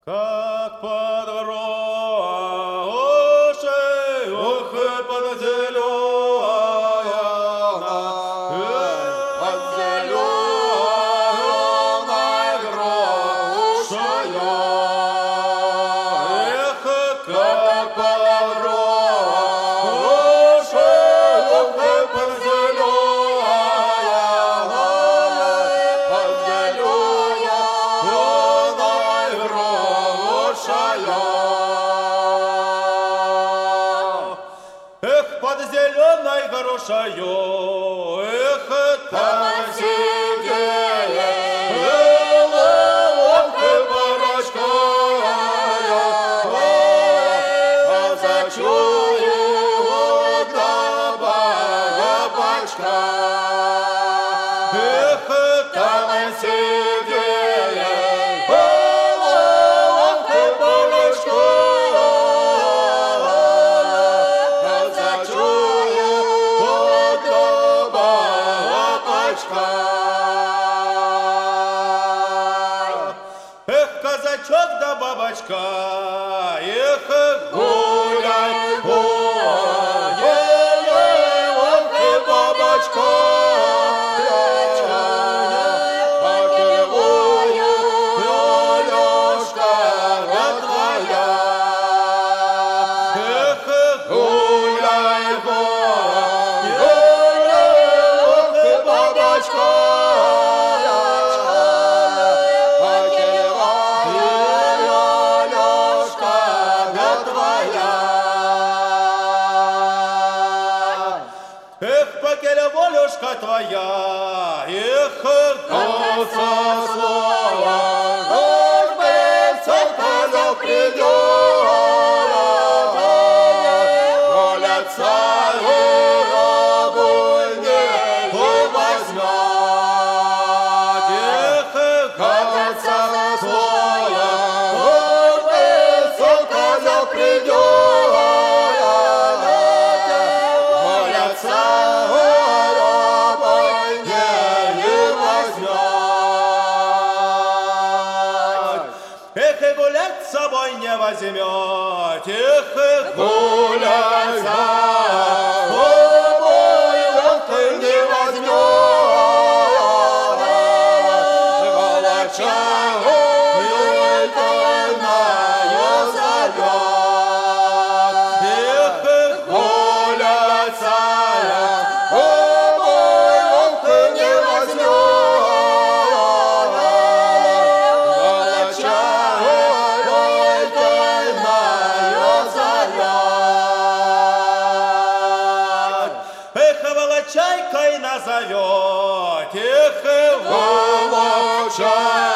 Как под рощей, ох, и под зеленой, под зеленой грошею. эх, Как под рощей, ох, и под зеленой грошею. эх, под зеленой горошаю, эх, Там там сидела ловкой барашкою, а зачую добрая бачка. эх, Там сидела ловкой барашкою, а зачую добрая бачка. эх, казачок да бабочка, эх, Гуляй, гуляй, ох и бабочка, по кривую Алёшка твоя. эх, Гуляй, гуляй, ох и бабочка, по кривую Алёшка твоя. эх, покеля волюшка твоя, эх, Конца слова, дружбы, церковь придет, молятся и рабыни и возьмет. эх, Конца слова, дружбы, церковь придет, молятся и рабыни и возьмет. эх, и гулять с собой не возьмет, эх, Гуляй за тобой, вот ты не возьмет, волоча тайною зовет. эх, Гуляй за тобой, вот ты не возьмет, волоча тайною зовет. эх, волочайкой назовет, эх, Волоча